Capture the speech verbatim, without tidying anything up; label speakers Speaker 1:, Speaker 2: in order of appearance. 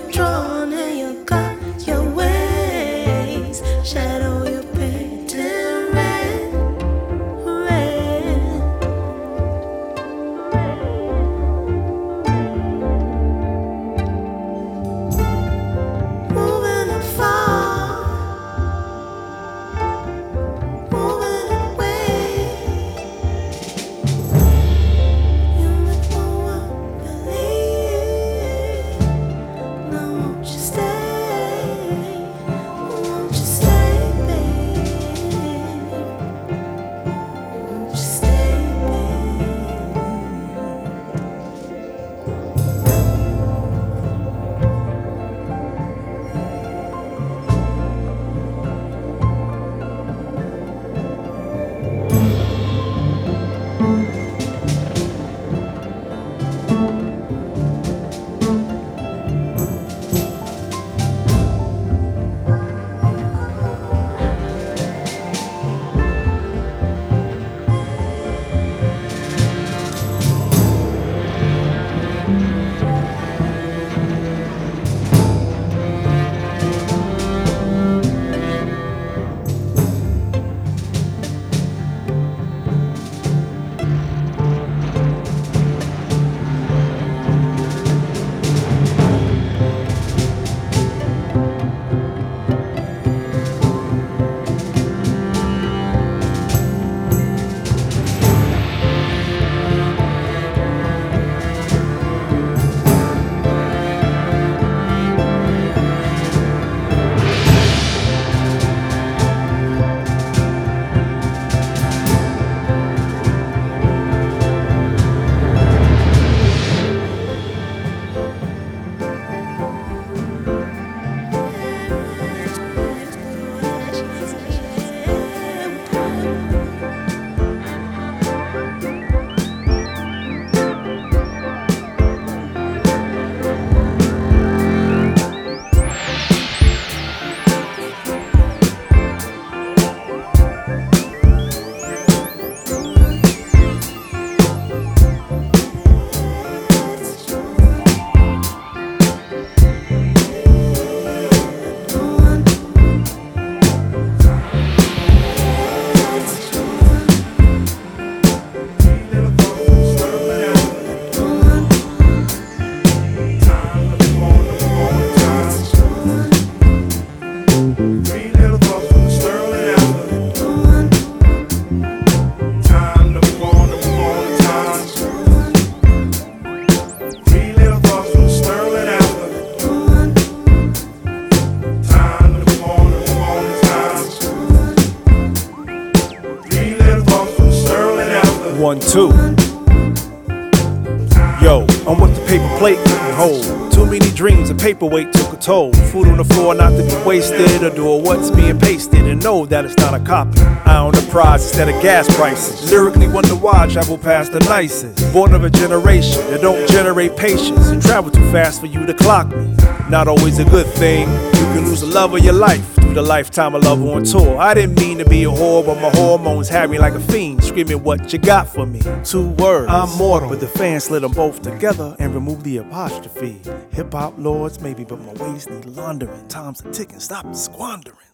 Speaker 1: have drawn and you got your ways. Shadow your painted red, red. Moving afar, moving away. You make no one believe. Now won't you stay? Won't you stay, babe? Won't you stay,
Speaker 2: One, two. Yo, I'm with the paper plate couldn't hold. Too many dreams, a paperweight took a toll. Food on the floor not to be wasted, or do what's being pasted and know that it's not a copy. I own the prize instead of gas prices. Lyrically wonder why I travel past the nicest. Born of a generation that don't generate patience and travel too fast for you to clock me. Not always a good thing. You can lose the love of your life through the lifetime of love on tour. I didn't mean to be a whore, but my hormones had me like a fiend, screaming what you got for me. Two words, I'm mortal, but the fans slid them both together and removed the apostrophe. Hip hop lords maybe, but my ways need laundering. Time's a ticking, stop squandering.